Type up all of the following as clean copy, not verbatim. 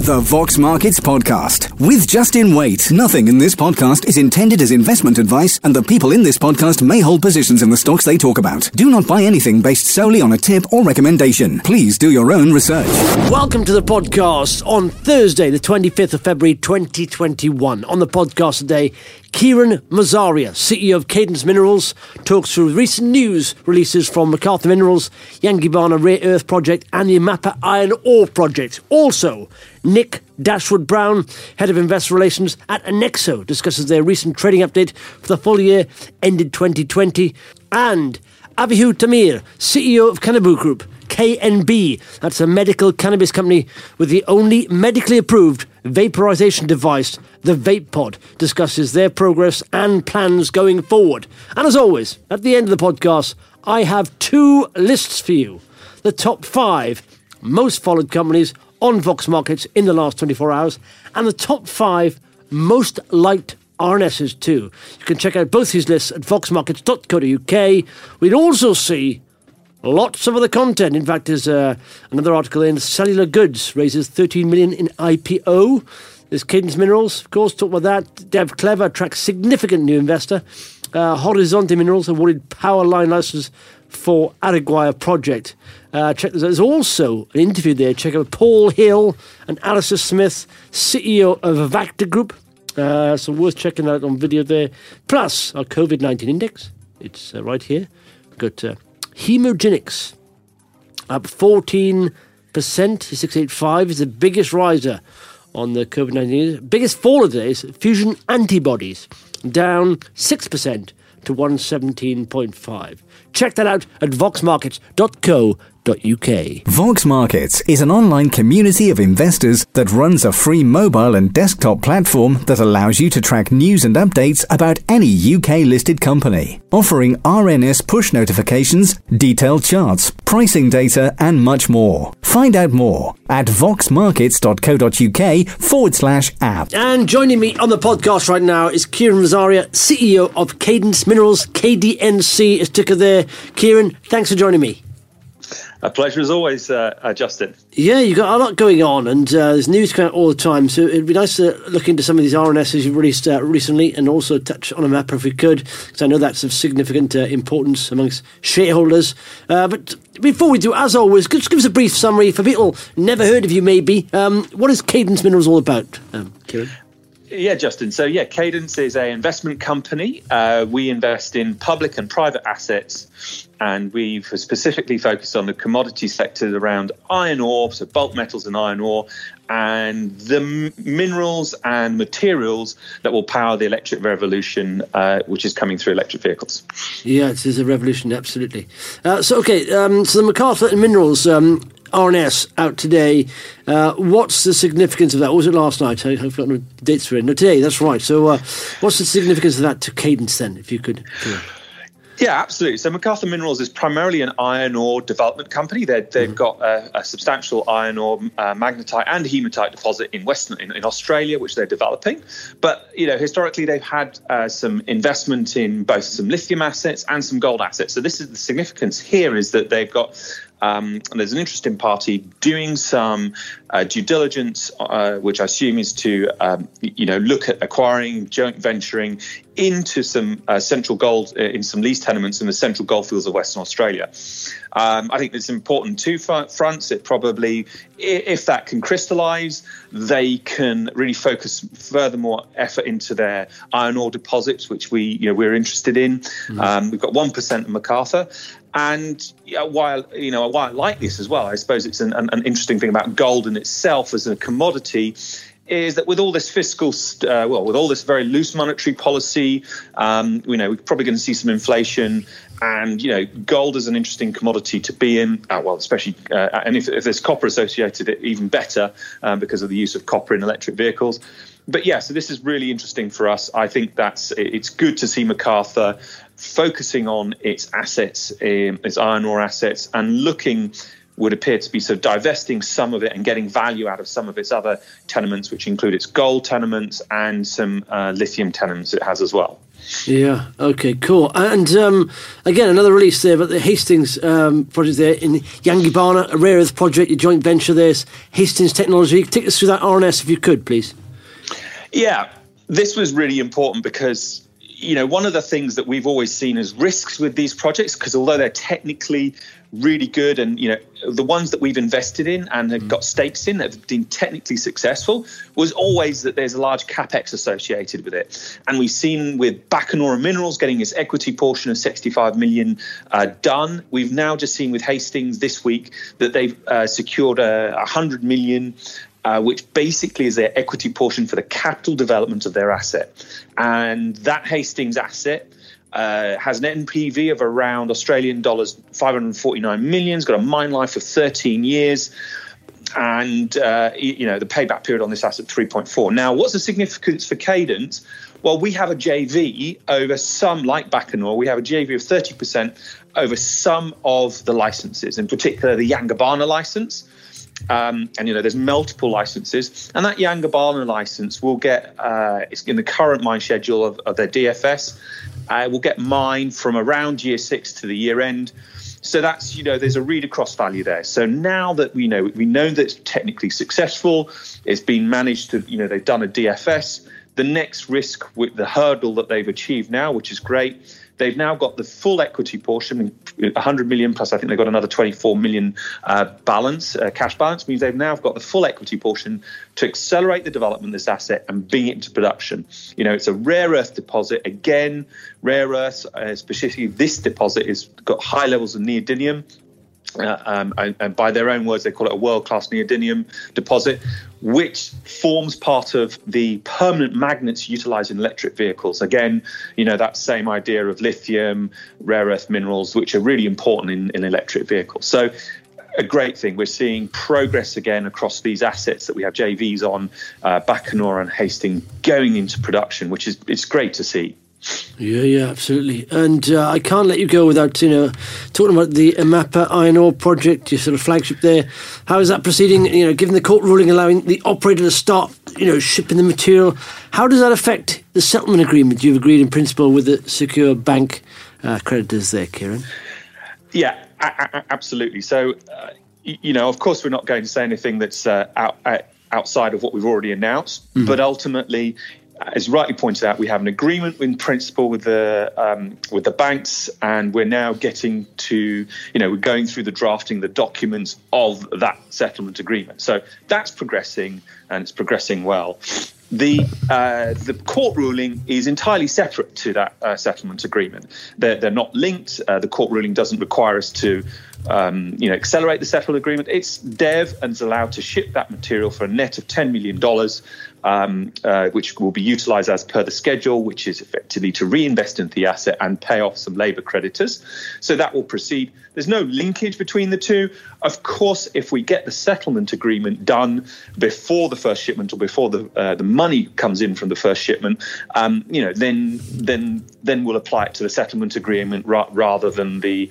The Vox Markets Podcast with Justin Waite. Nothing in this podcast is intended as investment advice, and the people in this podcast may hold positions in the stocks they talk about. Do not buy anything based solely on a tip or recommendation. Please do your own research. Welcome to the podcast on Thursday, the 25th of February 2021. On the podcast today, Kieran Mazaria, CEO of Cadence Minerals, talks through recent news releases from McArthur Minerals, Yangibana Rare Earth Project and the Amapa Iron Ore Project. Also, Nick Dashwood-Brown, Head of Investor Relations at Anexo, discusses their recent trading update for the full year ended 2020. And Abihu Tamir, CEO of Cannabu Group, KNB, that's a medical cannabis company with the only medically approved vaporization device, the VapePod, discusses their progress and plans going forward. And as always, at the end of the podcast, I have two lists for you. The top 5 most followed companies on Vox Markets in the last 24 hours, and the top 5 most liked RNSs too. You can check out both these lists at voxmarkets.co.uk. We'd also see lots of other content. In fact, there's another article in Cellular Goods raises 13 million in IPO. There's Cadence Minerals, of course, talk about that. Dev Clever attracts significant new investor. Horizonte Minerals awarded power line license for Araguaia project. There's also an interview there. Check out Paul Hill and Alistair Smith, CEO of Avacta Group. So worth checking that out on video there. Plus, our COVID-19 index. It's right here. We've got Hemogenics up 14%. 685 is the biggest riser on the COVID-19. Biggest fall of the day is Fusion Antibodies, down 6% to 117.5. Check that out at voxmarkets.co.uk. Vox Markets is an online community of investors that runs a free mobile and desktop platform that allows you to track news and updates about any UK-listed company, offering RNS push notifications, detailed charts, pricing data, and much more. Find out more at voxmarkets.co.uk/app. And joining me on the podcast right now is Kieran Mazaria, CEO of Cadence Minerals. KDNC is ticker there. Kieran, thanks for joining me. A pleasure as always, Justin. Yeah, you've got a lot going on, and there's news coming out all the time, so it'd be nice to look into some of these RNSs you've released recently, and also touch on Amapa if we could, because I know that's of significant importance amongst shareholders. But before we do, as always, just give us a brief summary for people never heard of you maybe. What is Cadence Minerals all about, Kieran? Yeah, Justin. So, Cadence is an investment company. We invest in public and private assets, and we've specifically focused on the commodity sector around iron ore, so bulk metals and iron ore, and the minerals and materials that will power the electric revolution, which is coming through electric vehicles. Yeah, it is a revolution, absolutely. So the McArthur Minerals RNS out today. What's the significance of that? Or was it last night? I've forgotten the dates for it. No, today, that's right. So what's the significance of that to Cadence then, if you could? Yeah, absolutely. So McArthur Minerals is primarily an iron ore development company. They've got a substantial iron ore, magnetite and hematite deposit in Australia, which they're developing. But, historically, they've had some investment in both some lithium assets and some gold assets. So this is the significance here is that they've got there's an interesting party doing some due diligence, which I assume is to, look at acquiring, joint venturing into some central gold in some lease tenements in the central goldfields of Western Australia. I think it's important two fronts. It probably, if that can crystallise, they can really focus furthermore effort into their iron ore deposits, which we're interested in. We've got 1% of McArthur. And while I like this as well, I suppose it's an interesting thing about gold in itself as a commodity is that with all this fiscal, with all this very loose monetary policy, we're probably going to see some inflation. And, gold is an interesting commodity to be in, especially, and if there's copper associated, even better because of the use of copper in electric vehicles. But so this is really interesting for us. I think it's good to see McArthur focusing on its assets, its iron ore assets, and would appear to be sort of divesting some of it and getting value out of some of its other tenements, which include its gold tenements and some lithium tenements it has as well. Yeah, okay, cool. And again, another release there about the Hastings project there in Yangibana, a rare earth project, your joint venture there, Hastings Technology. Take us through that RNS if you could, please. Yeah, this was really important because, one of the things that we've always seen as risks with these projects, because although they're technically really good and, the ones that we've invested in and have got stakes in that have been technically successful, was always that there's a large capex associated with it. And we've seen with Bacanora Minerals getting its equity portion of 65 million done. We've now just seen with Hastings this week that they've secured 100 million which basically is their equity portion for the capital development of their asset. And that Hastings asset has an NPV of around Australian dollars 549 million. It's got a mine life of 13 years. And, the payback period on this asset, 3.4. Now, what's the significance for Cadence? Well, we have a JV over some, like Bacanora, we have a JV of 30% over some of the licenses, in particular the Yangibana license. And there's multiple licenses, and that Yangibana license will get it's in the current mine schedule of their DFS. Will get mined from around year 6 to the year end. So that's there's a read across value there. So now that we know that it's technically successful, it's been managed to they've done a DFS. The next risk with the hurdle that they've achieved now, which is great. They've now got the full equity portion, 100 million plus I think they've got another 24 million cash balance, means they've now got the full equity portion to accelerate the development of this asset and bring it into production. It's a rare earth deposit. Again, rare earths, specifically this deposit, has got high levels of neodymium. And by their own words, they call it a world-class neodymium deposit, which forms part of the permanent magnets utilized in electric vehicles. Again, that same idea of lithium, rare earth minerals, which are really important in electric vehicles. So a great thing. We're seeing progress again across these assets that we have JVs on, Bacanora and Hastings, going into production, which is it's great to see. Yeah, absolutely. And I can't let you go without, talking about the Amapa Iron Ore project, your sort of flagship there. How is that proceeding? Given the court ruling allowing the operator to start, shipping the material, how does that affect the settlement agreement you've agreed in principle with the secure bank creditors there, Kieran? Yeah, absolutely. So, of course, we're not going to say anything that's outside of what we've already announced, but ultimately, as rightly pointed out, we have an agreement in principle with the banks, and we're now getting to, we're going through the drafting the documents of that settlement agreement. So that's progressing, and it's progressing well. The court ruling is entirely separate to that settlement agreement. They're not linked. The court ruling doesn't require us to accelerate the settlement agreement. It's DEV and is allowed to ship that material for a net of $10 million, which will be utilised as per the schedule, which is effectively to reinvest into the asset and pay off some labour creditors. So that will proceed. There's no linkage between the two. Of course, if we get the settlement agreement done before the first shipment or before the money comes in from the first shipment, then we'll apply it to the settlement agreement rather than the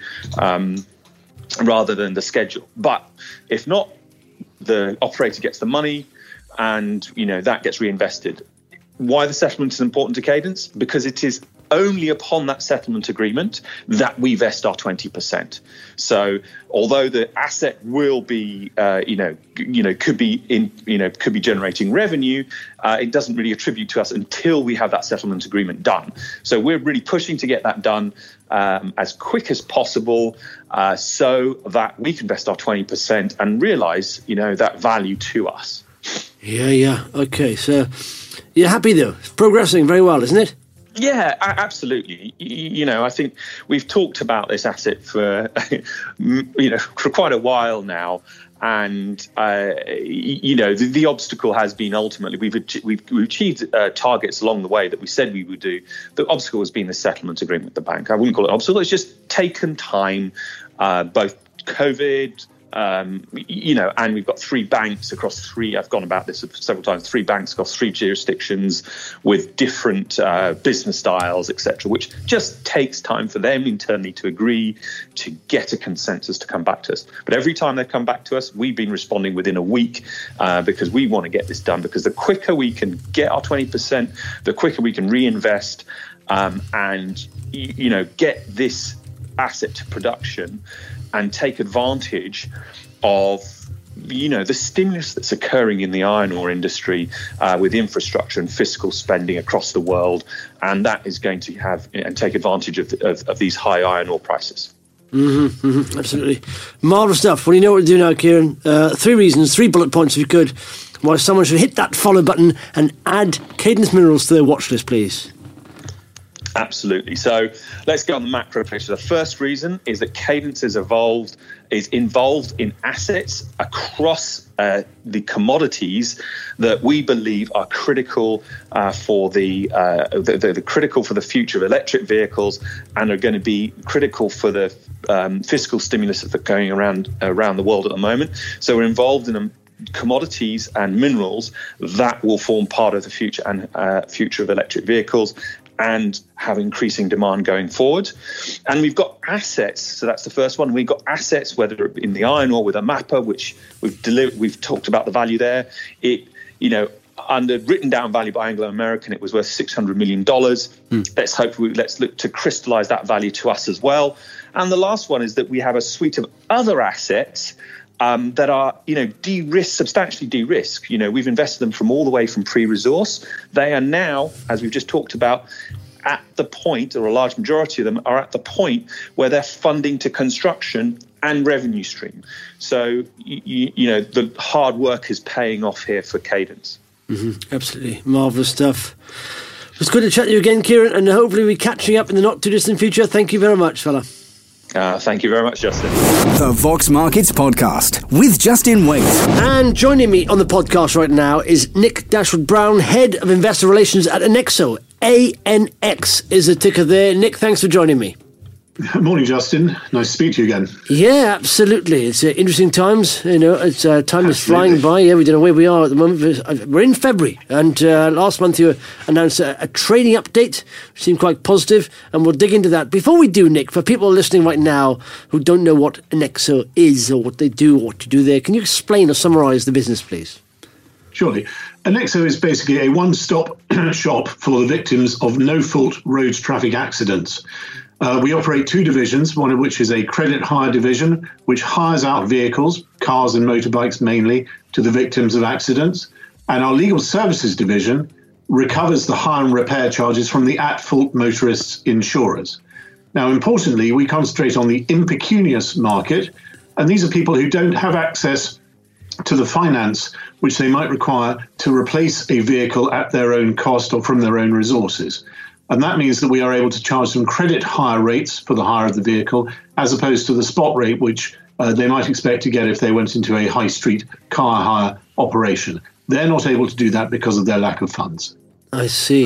schedule. But if not, the operator gets the money and, that gets reinvested. Why the settlement is important to Cadence? Because it is only upon that settlement agreement that we vest our 20%. So although the asset will be, could be generating revenue, it doesn't really attribute to us until we have that settlement agreement done. So we're really pushing to get that done as quick as possible, so that we can vest our 20% and realise, that value to us. Yeah. Okay, so you're happy though? It's progressing very well, isn't it? Yeah, absolutely. I think we've talked about this asset for, for quite a while now. And, the obstacle has been ultimately we've achieved targets along the way that we said we would do. The obstacle has been the settlement agreement with the bank. I wouldn't call it an obstacle. It's just taken time, both COVID, and we've got 3 banks across 3. I've gone about this several times. 3 banks across 3 jurisdictions with different business styles, etc., which just takes time for them internally to agree to get a consensus to come back to us. But every time they've come back to us, we've been responding within a week because we want to get this done. Because the quicker we can get our 20%, the quicker we can reinvest. and get this asset to production and take advantage of the stimulus that's occurring in the iron ore industry with infrastructure and fiscal spending across the world, and that is going to have and take advantage of these high iron ore prices. Absolutely. Marvellous stuff. Well, you know what to do now, Kieran. 3 reasons, 3 bullet points if you could, why someone should hit that follow button and add Cadence Minerals to their watch list, please. Absolutely. So let's get on the macro picture. The first reason is that Cadence is involved in assets across the commodities that we believe are critical for the critical for the future of electric vehicles, and are going to be critical for the fiscal stimulus that's going around the world at the moment. So we're involved in commodities and minerals that will form part of the future of electric vehicles and have increasing demand going forward. And we've got assets, so that's the first one. We've got assets, whether in the iron ore with AMAPA, which we've talked about the value there. Under written down value by Anglo American, it was worth $600 million. Let's look to crystallize that value to us as well. And the last one is that we have a suite of other assets that are, substantially de-risked. We've invested them from all the way from pre-resource. They are now, as we've just talked about, at the point, or a large majority of them are at the point where they're funding to construction and revenue stream. So, the hard work is paying off here for Cadence. Absolutely. Marvellous stuff. It's good to chat to you again, Kieran, and hopefully we're catching up in the not-too-distant future. Thank you very much, fella. Thank you very much, Justin. The Vox Markets Podcast with Justin Waite. And joining me on the podcast right now is Nick Dashwood-Brown, Head of Investor Relations at Anexo. ANX is the ticker there. Nick, thanks for joining me. Morning, Justin. Nice to speak to you again. Yeah, absolutely. It's interesting times. It's time is flying by. Yeah, we don't know where we are at the moment. We're in February, and last month you announced a trading update, which seemed quite positive, and we'll dig into that. Before we do, Nick, for people listening right now who don't know what Anexo is or what they do or what you do there, can you explain or summarise the business, please? Surely. Anexo is basically a one-stop shop for the victims of no-fault road traffic accidents. We operate 2 divisions, one of which is a credit hire division, which hires out vehicles, cars and motorbikes mainly, to the victims of accidents. And our legal services division recovers the hire and repair charges from the at-fault motorists' insurers. Now, importantly, we concentrate on the impecunious market, and these are people who don't have access to the finance which they might require to replace a vehicle at their own cost or from their own resources. And that means that we are able to charge them credit hire rates for the hire of the vehicle, as opposed to the spot rate, which they might expect to get if they went into a high street car hire operation. They're not able to do that because of their lack of funds. I see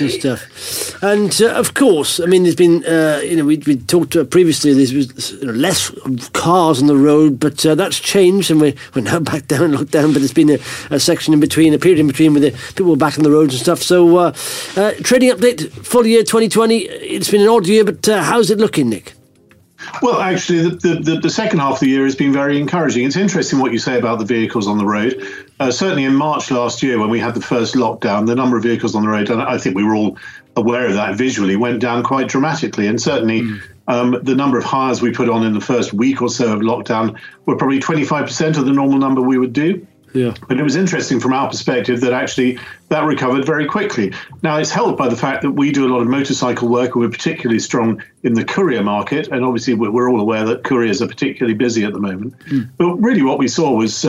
stuff. And of course, I mean, there's been, we talked previously, there was less cars on the road, but that's changed, and we're now back down lockdown, but there's been a section in between, a period in between where the people were back on the roads and stuff. So trading update, full year 2020, it's been an odd year, but how's it looking, Nick? Well, actually, the second half of the year has been very encouraging. It's interesting what you say about the vehicles on the road. Certainly in March last year, when we had the first lockdown, the number of vehicles on the road, and I think we were all aware of that visually, went down quite dramatically. And certainly the number of hires we put on in the first week or so of lockdown were probably 25% of the normal number we would do. Yeah. But it was interesting from our perspective that actually that recovered very quickly. Now, it's helped by the fact that we do a lot of motorcycle work, and we're particularly strong in the courier market. And obviously, we're all aware that couriers are particularly busy at the moment. But really what we saw was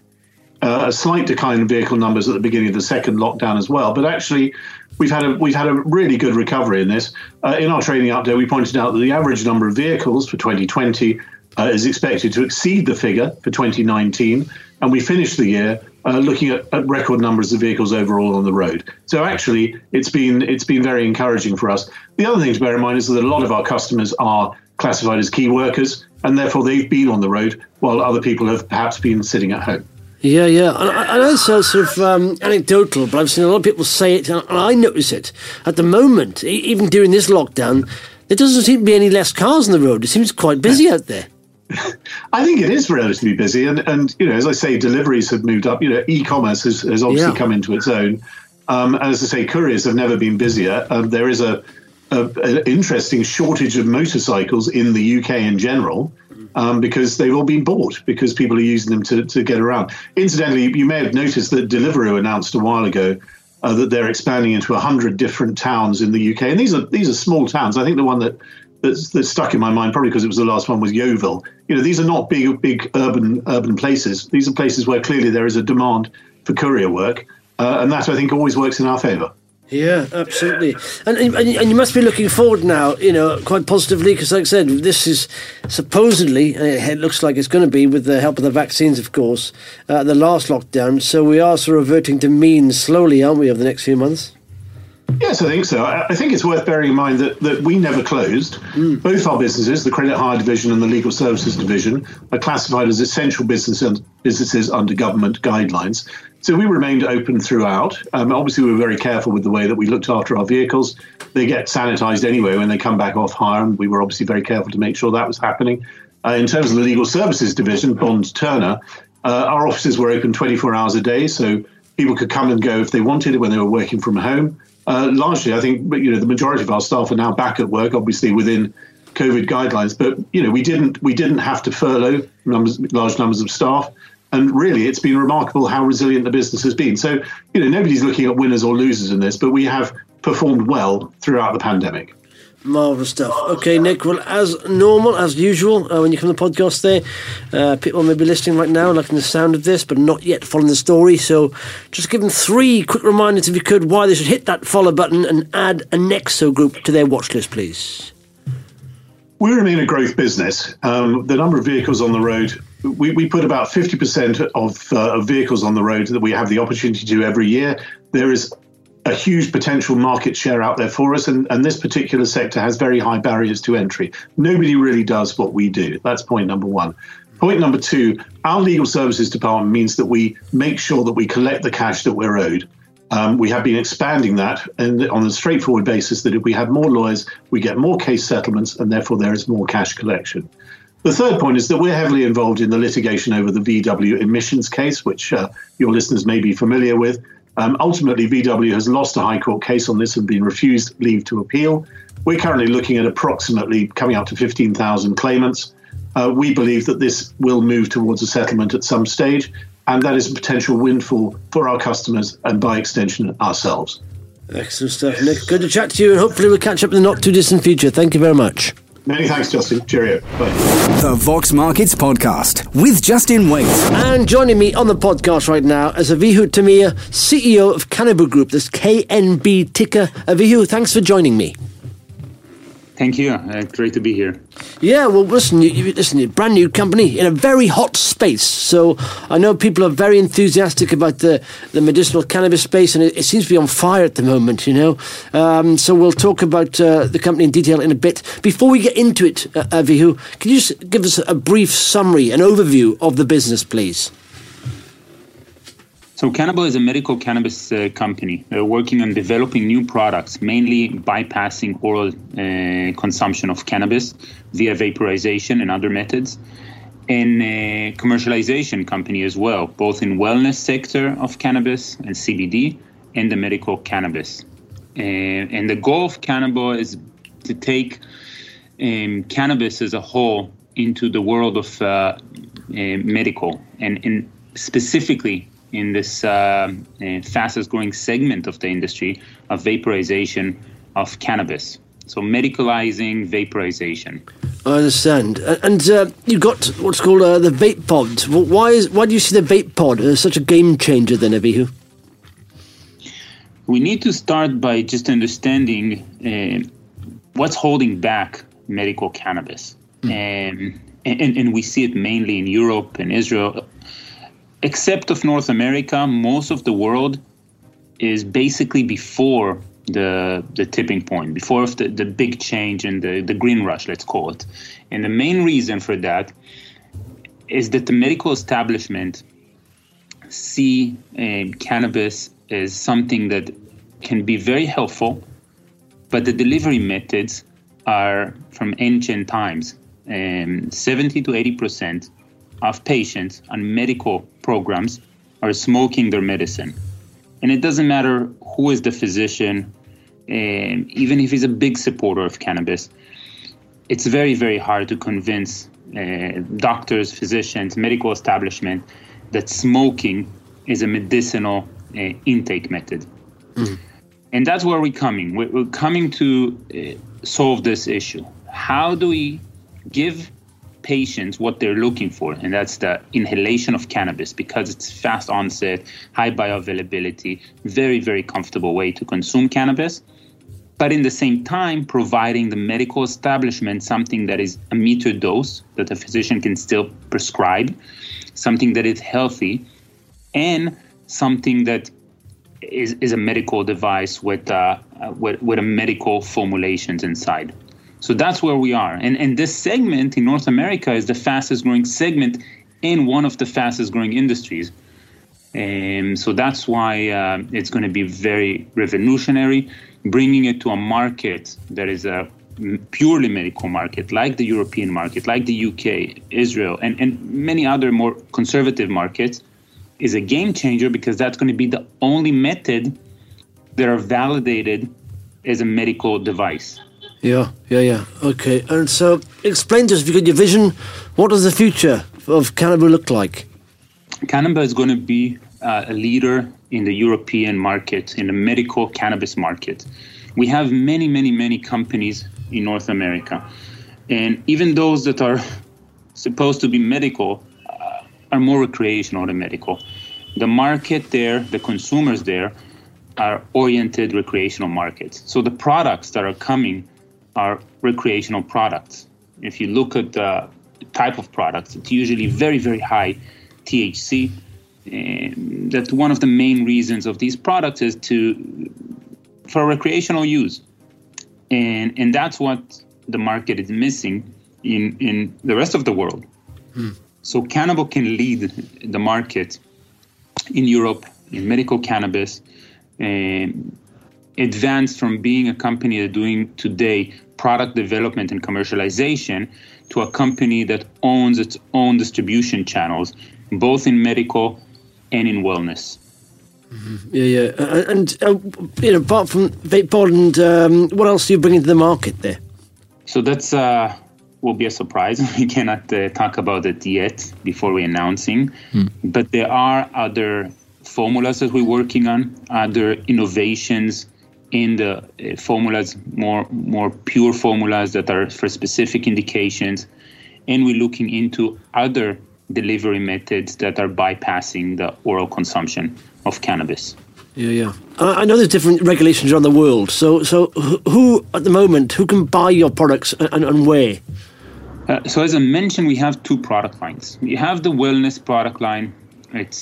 a slight decline in vehicle numbers at the beginning of the second lockdown as well. But actually, we've had a really good recovery in this. In our trading update, we pointed out that the average number of vehicles for 2020 is expected to exceed the figure for 2019. And we finished the year looking at record numbers of vehicles overall on the road. So actually, it's been very encouraging for us. The other thing to bear in mind is that a lot of our customers are classified as key workers, and therefore they've been on the road while other people have perhaps been sitting at home. Yeah. I know it's sort of anecdotal, but I've seen a lot of people say it, and I notice it. At the moment, even during this lockdown, there doesn't seem to be any less cars on the road. It seems quite busy out there. I think it is relatively busy, and as I say, deliveries have moved up. E-commerce has obviously come into its own. And as I say, couriers have never been busier. There is a an interesting shortage of motorcycles in the UK in general, because they've all been bought, because people are using them to get around. Incidentally, you may have noticed that Deliveroo announced a while ago that they're expanding into 100 different towns in the UK. And these are small towns. I think the one that's stuck in my mind, probably because it was the last one, was Yeovil. These are not big urban places. These are places where clearly there is a demand for courier work. And that, I think, always works in our favour. Yeah, absolutely. And you must be looking forward now, quite positively, because like I said, this is supposedly, it looks like it's going to be, with the help of the vaccines, of course, the last lockdown. So we are sort of reverting to mean slowly, aren't we, over the next few months? Yes, I think so. I think it's worth bearing in mind that we never closed. Both our businesses, the Credit Hire Division and the Legal Services Division, are classified as essential businesses under government guidelines. So we remained open throughout. Obviously, we were very careful with the way that we looked after our vehicles. They get sanitized anyway when they come back off hire, and we were obviously very careful to make sure that was happening. In terms of the Legal Services Division, Bond Turner, our offices were open 24 hours a day, so people could come and go if they wanted when they were working from home. Largely, I think, the majority of our staff are now back at work, obviously within COVID guidelines. But we didn't have to furlough large numbers of staff, and really, it's been remarkable how resilient the business has been. So, nobody's looking at winners or losers in this, but we have performed well throughout the pandemic. Marvellous stuff. Okay, Nick, well, as normal, as usual, when you come to the podcast there, people may be listening right now, liking the sound of this, but not yet following the story. So just give them 3 quick reminders, if you could, why they should hit that follow button and add a Nexo group to their watch list, please. We remain a growth business. The number of vehicles on the road, we put about 50% of vehicles on the road that we have the opportunity to do every year. There is a huge potential market share out there for us, and this particular sector has very high barriers to entry. Nobody really does what we do. That's point number 1. Point number 2, our legal services department means that we make sure that we collect the cash that we're owed. We have been expanding that and on a straightforward basis that if we have more lawyers, we get more case settlements, and therefore there is more cash collection. The third point is that we're heavily involved in the litigation over the VW emissions case, which your listeners may be familiar with. Ultimately, VW has lost a High Court case on this and been refused leave to appeal. We're currently looking at approximately coming up to 15,000 claimants. We believe that this will move towards a settlement at some stage, and that is a potential windfall for our customers and, by extension, ourselves. Excellent stuff, Nick. Good to chat to you, and hopefully we'll catch up in the not-too-distant future. Thank you very much. Many thanks, Justin. Cheerio. Bye. The Vox Markets Podcast with Justin Waite. And joining me on the podcast right now is Avihu Tamir, CEO of Cannabu Group. That's KNB ticker. Avihu, thanks for joining me. Thank you. Great to be here. Yeah, well, listen, you're a brand new company in a very hot space. So I know people are very enthusiastic about the medicinal cannabis space, and it seems to be on fire at the moment, So we'll talk about the company in detail in a bit. Before we get into it, Avihu, can you just give us a brief summary, an overview of the business, please? So Cannabis is a medical cannabis company. They're working on developing new products, mainly bypassing oral consumption of cannabis via vaporization and other methods. And a commercialization company as well, both in wellness sector of cannabis and CBD and the medical cannabis. And the goal of Cannabis is to take cannabis as a whole into the world of medical and specifically in this fastest growing segment of the industry of vaporization of cannabis. So medicalizing vaporization. I understand. And you got what's called the vape pod. Why do you see the vape pod as such a game changer then, Avihu? We need to start by just understanding what's holding back medical cannabis. And we see it mainly in Europe and Israel. Except of North America, most of the world is basically before the tipping point, before the big change and the green rush, let's call it. And the main reason for that is that the medical establishment see cannabis as something that can be very helpful, but the delivery methods are from ancient times. 70 to 80% of patients on medical programs are smoking their medicine. And it doesn't matter who is the physician, even if he's a big supporter of cannabis, it's very, very hard to convince doctors, physicians, medical establishment that smoking is a medicinal intake method. And that's where we're coming. We're coming to solve this issue. How do we give patients what they're looking for? And that's the inhalation of cannabis, because it's fast onset, high bioavailability, very, very comfortable way to consume cannabis. But in the same time, providing the medical establishment something that is a metered dose that a physician can still prescribe, something that is healthy, and something that is a medical device with a medical formulations inside. So that's where we are. And this segment in North America is the fastest growing segment in one of the fastest growing industries. So that's why it's going to be very revolutionary, bringing it to a market that is a purely medical market, like the European market, like the UK, Israel, and many other more conservative markets, is a game changer, because that's going to be the only method that are validated as a medical device. Yeah. Okay. And so explain to us, if you could, your vision, what does the future of Canaba look like? Canaba is going to be a leader in the European market, in the medical cannabis market. We have many companies in North America. And even those that are supposed to be medical are more recreational than medical. The market there, the consumers there, are oriented recreational markets. So the products that are coming are recreational products. If you look at the type of products, it's usually very, very high THC. That one of the main reasons of these products is for recreational use. And that's what the market is missing in the rest of the world. So Canaba can lead the market in Europe in medical cannabis, advance from being a company that's doing today product development and commercialization to a company that owns its own distribution channels, both in medical and in wellness. Yeah. And apart from vape pod, and what else are you bringing to the market there? So that's will be a surprise. We cannot talk about it yet before we're announcing. But there are other formulas that we're working on, other innovations in the formulas, more pure formulas that are for specific indications. And we're looking into other delivery methods that are bypassing the oral consumption of cannabis. Yeah. I know there's different regulations around the world. So who, at the moment, who can buy your products and where? So as I mentioned, we have two product lines. We have the wellness product line. It's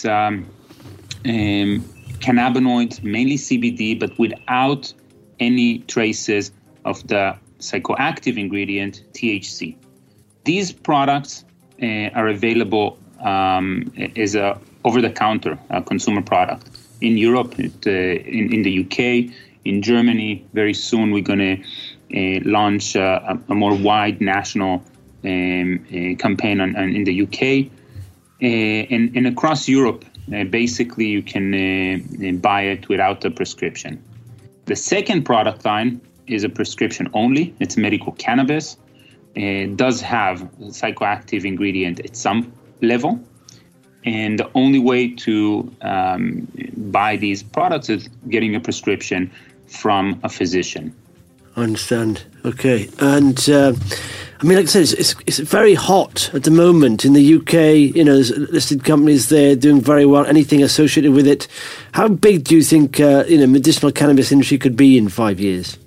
cannabinoids, mainly CBD, but without any traces of the psychoactive ingredient, THC. These products are available as a over-the-counter consumer product in Europe, in the UK, in Germany. Very soon we're going to launch a more wide national campaign in the UK. And across Europe, basically you can buy it without a prescription. The second product line is a prescription only. It's medical cannabis. It does have a psychoactive ingredient at some level. And the only way to buy these products is getting a prescription from a physician. I understand. Okay. And like I said, it's very hot at the moment in the UK. There's listed companies there doing very well, anything associated with it. How big do you think medicinal cannabis industry could be in 5 years?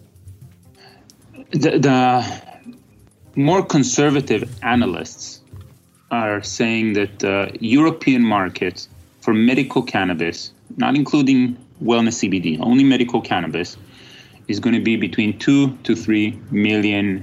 The more conservative analysts are saying that the European market for medical cannabis, not including wellness CBD, only medical cannabis, is going to be between 2 to 3 billion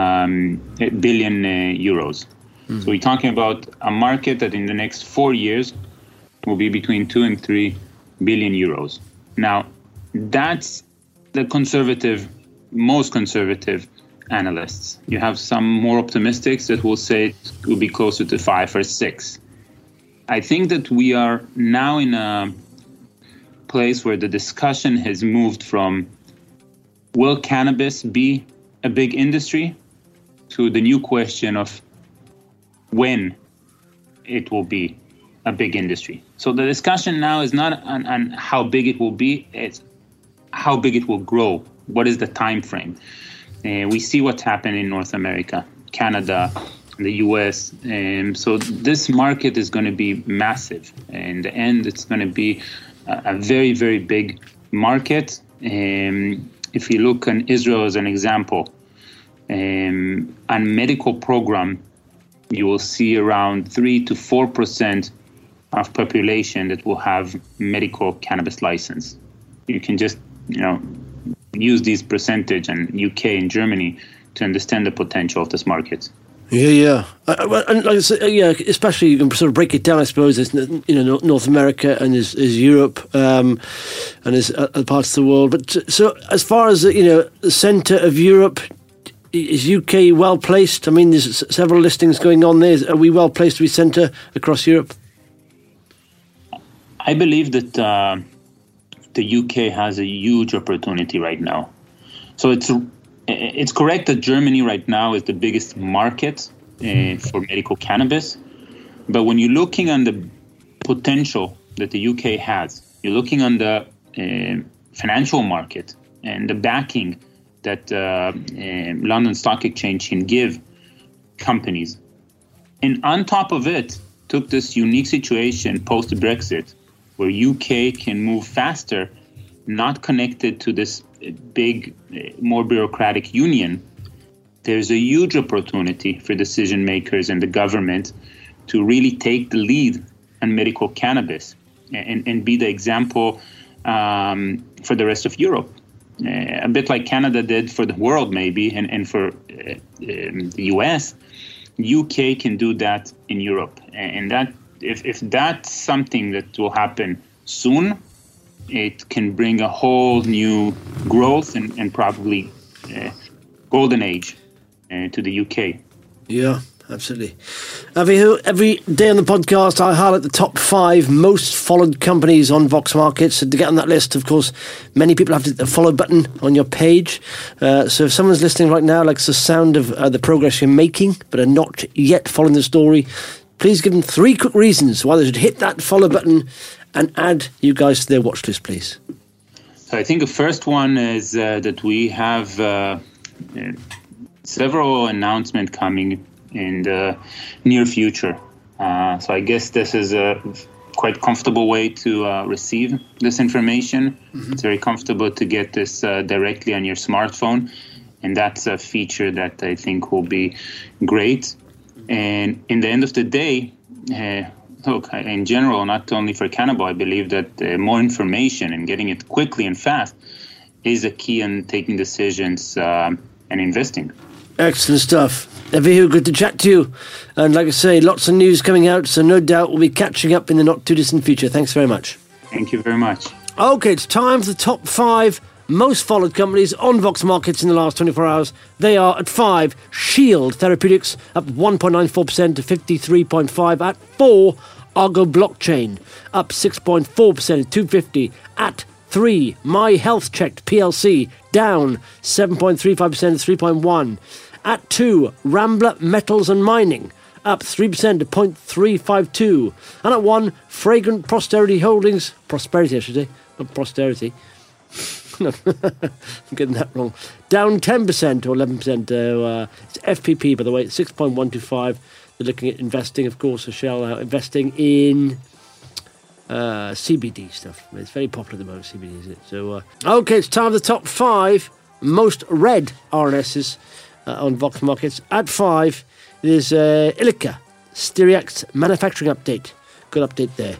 euros. So we're talking about a market that in the next 4 years will be between 2 and 3 billion euros. Now, that's the most conservative analysts. You have some more optimists that will say it will be closer to 5 or 6. I think that we are now in a place where the discussion has moved from will cannabis be a big industry? To the new question of when it will be a big industry. So the discussion now is not on how big it will be, it's how big it will grow. What is the time frame? We see what's happened in North America, Canada, the US. So this market is going to be massive. In the end, it's going to be a very, very big market. If you look on Israel as an example, on medical program, you will see around 3 to 4% of population that will have medical cannabis license. You can just, use these percentage in UK and Germany to understand the potential of this market. Yeah. And like I say, especially you can sort of break it down, I suppose, as North America and is Europe and is other parts of the world. But so as far as the centre of Europe, is UK well placed? I mean, there's several listings going on there. Are we well placed to be centre across Europe? I believe that the UK has a huge opportunity right now. So it's correct that Germany right now is the biggest market for medical cannabis. But when you're looking on the potential that the UK has, you're looking on the financial market and the backing that London Stock Exchange can give companies. And on top of it, took this unique situation post-Brexit, where UK can move faster, not connected to this big, more bureaucratic union. There's a huge opportunity for decision makers and the government to really take the lead on medical cannabis and be the example for the rest of Europe. A bit like Canada did for the world maybe, and for the US, UK can do that in Europe. And that if that's something that will happen soon, it can bring a whole new growth and probably golden age to the UK. Yeah, absolutely. Every day on the podcast, I highlight the top 5 most followed companies on Vox Markets. And to get on that list, of course, many people have the follow button on your page. So if someone's listening right now, likes the sound of the progress you're making, but are not yet following the story, please give them 3 quick reasons why they should hit that follow button and add you guys to their watch list, please. So I think the first one is that we have several announcements coming in the near future. So I guess this is a quite comfortable way to receive this information. Mm-hmm. It's very comfortable to get this directly on your smartphone. And that's a feature that I think will be great. And in the end of the day, look, in general, not only for Cannabo, I believe that more information and getting it quickly and fast is a key in taking decisions and investing. Excellent stuff. Avihu, good to chat to you. And like I say, lots of news coming out, so no doubt we'll be catching up in the not-too-distant future. Thanks very much. Thank you very much. OK, it's time for the top 5 most followed companies on Vox Markets in the last 24 hours. They are at 5, Shield Therapeutics, up 1.94% to 53.5. At 4, Argo Blockchain, up 6.4% to 250. At 3, My Health Check PLC, down 7.35% to 3.1. At 2, Rambler Metals and Mining, up 3% to 0.352. And at 1, Fragrant Prosperity Holdings, Prosperity I should say, not Posterity. No, I'm getting that wrong. Down 10% or 11%. It's FPP, by the way, 6.125. They're looking at investing, of course, a Shell investing in CBD stuff. It's very popular at the moment, CBD, isn't it? So, OK, it's time for the top 5 most read RNSs on Vox Markets. At 5, there's Ilika, Styriax manufacturing update. Good update there.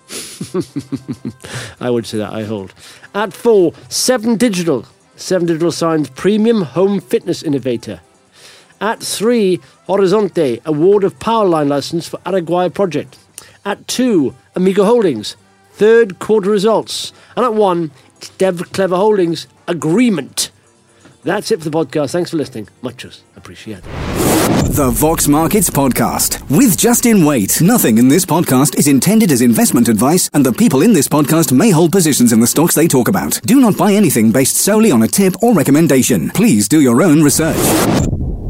I would say that, I hold. At 4, 7 Digital. 7 Digital signs premium home fitness innovator. At 3, Horizonte, award of power line license for Araguaia project. At 2, Amigo Holdings, 3rd quarter results. And at 1, it's Dev Clever Holdings, agreement. That's it for the podcast. Thanks for listening. Much appreciated. The Vox Markets Podcast with Justin Waite. Nothing in this podcast is intended as investment advice, and the people in this podcast may hold positions in the stocks they talk about. Do not buy anything based solely on a tip or recommendation. Please do your own research.